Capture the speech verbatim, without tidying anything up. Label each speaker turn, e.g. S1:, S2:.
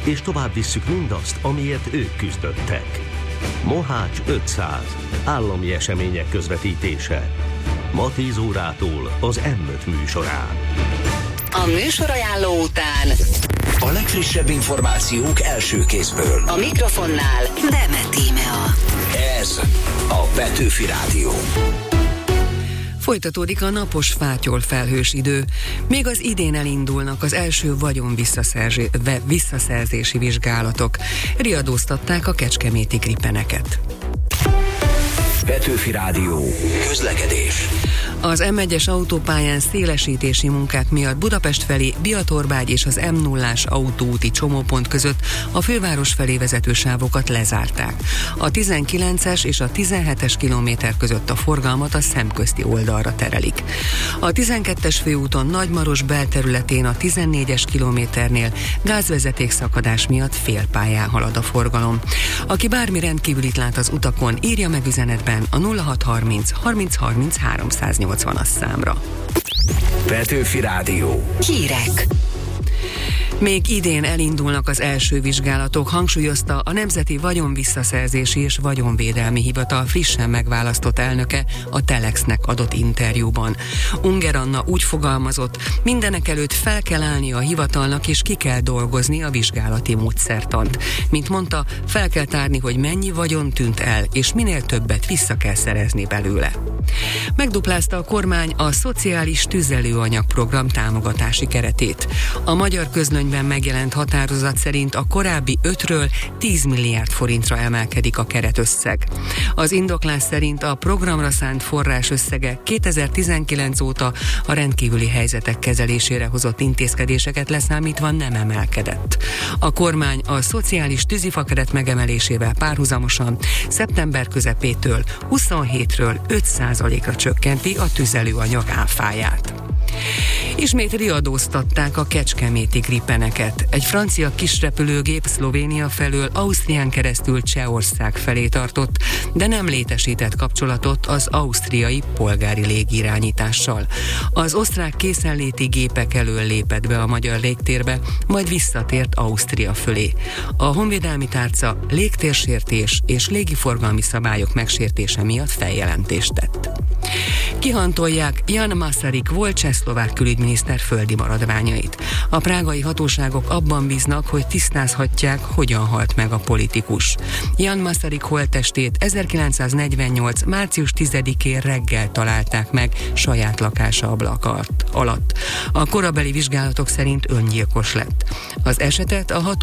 S1: és tovább visszük mindazt, amiért ők küzdöttek. Mohács ötszáz. Állami események közvetítése. Ma tíz órától az M öt műsorán.
S2: A műsorajánló után
S3: a legfrissebb információk első kézből.
S2: A mikrofonnál Demet Tímea.
S3: Ez a Petőfi Rádió.
S4: Folytatódik a napos fátyol felhős idő. Még az idén elindulnak az első vagyon visszaszerzési vizsgálatok. Riadóztatták a kecskeméti gripeneket.
S3: Petőfi Rádió. Közlekedés.
S4: Az M egyes autópályán szélesítési munkák miatt Budapest felé Biatorbágy és az M nullás autóúti csomópont között a főváros felé vezető sávokat lezárták. A tizenkilences és a tizenhetes kilométer között a forgalmat a szemközti oldalra terelik. A tizenkettes főúton Nagymaros belterületén a tizennégyes kilométernél gázvezeték szakadás miatt félpályán halad a forgalom. Aki bármi rendkívülit lát az utakon, írja meg üzenetben a nulla hat harminc harminc harminc háromszáznyolcvanas számra.
S3: Petőfi Rádió.
S2: Hírek.
S4: Még idén elindulnak az első vizsgálatok, hangsúlyozta a Nemzeti Vagyonvisszaszerzési és Vagyonvédelmi Hivatal frissen megválasztott elnöke a Telexnek adott interjúban. Unger Anna úgy fogalmazott, mindenekelőtt fel kell állni a hivatalnak és ki kell dolgozni a vizsgálati módszertant. Mint mondta, fel kell tárni, hogy mennyi vagyon tűnt el, és minél többet vissza kell szerezni belőle. Megduplázta a kormány a szociális tüzelőanyagprogram támogatási keretét. A Magyar Közlönyben megjelent határozat szerint a korábbi ötről tíz milliárd forintra emelkedik a keretösszeg. Az indoklás szerint a programra szánt forrás összege kétezer-tizenkilenc óta a rendkívüli helyzetek kezelésére hozott intézkedéseket leszámítva nem emelkedett. A kormány a szociális tűzifakeret megemelésével párhuzamosan szeptember közepétől huszonhétről öt százalékra csökkenti a tüzelőanyag áfáját. Ismét riadóztatták a kecskeméti gripeneket. Egy francia kisrepülőgép Szlovénia felől Ausztrián keresztül Csehország felé tartott, de nem létesített kapcsolatot az ausztriai polgári légirányítással. Az osztrák készenléti gépek elől lépett be a magyar légtérbe, majd visszatért Ausztria fölé. A honvédelmi tárca légtérsértés és légiforgalmi szabályok megsértése miatt feljelentést tett. Kihantolják Jan Masaryk volt csehszlovák külügyminiszter földi maradványait. A prágai hatóságok abban bíznak, hogy tisztázhatják, hogyan halt meg a politikus. Jan Masaryk holttestét ezerkilencszáznegyvennyolc március tizedikén reggel találták meg saját lakása ablaka alatt. A korabeli vizsgálatok szerint öngyilkos lett. Az esetet a ható